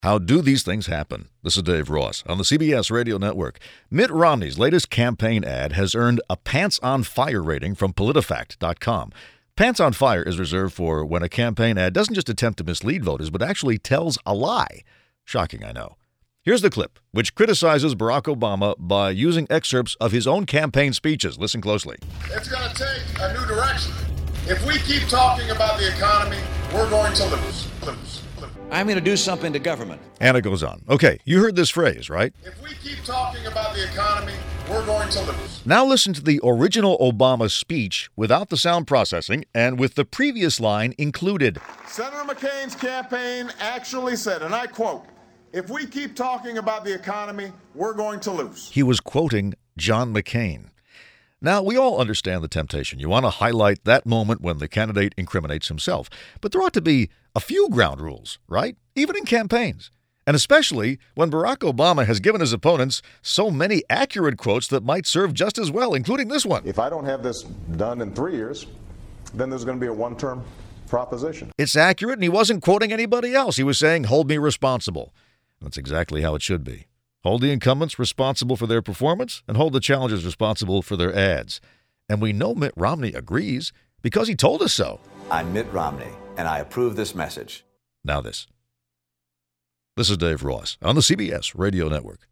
How do these things happen? This is Dave Ross on the CBS Radio Network. Mitt Romney's latest campaign ad has earned a Pants on Fire rating from PolitiFact.com. Pants on Fire is reserved for when a campaign ad doesn't just attempt to mislead voters, but actually tells a lie. Shocking, I know. Here's the clip, which criticizes Barack Obama by using excerpts of his own campaign speeches. Listen closely. It's going to take a new direction. If we keep talking about the economy, we're going to lose. I'm going to do something to government. And it goes on. Okay, you heard this phrase, right? If we keep talking about the economy, we're going to lose. Now listen to the original Obama speech without the sound processing and with the previous line included. Senator McCain's campaign actually said, and I quote, "If we keep talking about the economy, we're going to lose." He was quoting John McCain. Now, we all understand the temptation. You want to highlight that moment when the candidate incriminates himself. But there ought to be a few ground rules, right? Even in campaigns. And especially when Barack Obama has given his opponents so many accurate quotes that might serve just as well, including this one. If I don't have this done in 3 years, then there's going to be a one-term proposition. It's accurate, and he wasn't quoting anybody else. He was saying, hold me responsible. And that's exactly how it should be. Hold the incumbents responsible for their performance and hold the challengers responsible for their ads. And we know Mitt Romney agrees because he told us so. I'm Mitt Romney, and I approve this message. Now this. This is Dave Ross on the CBS Radio Network.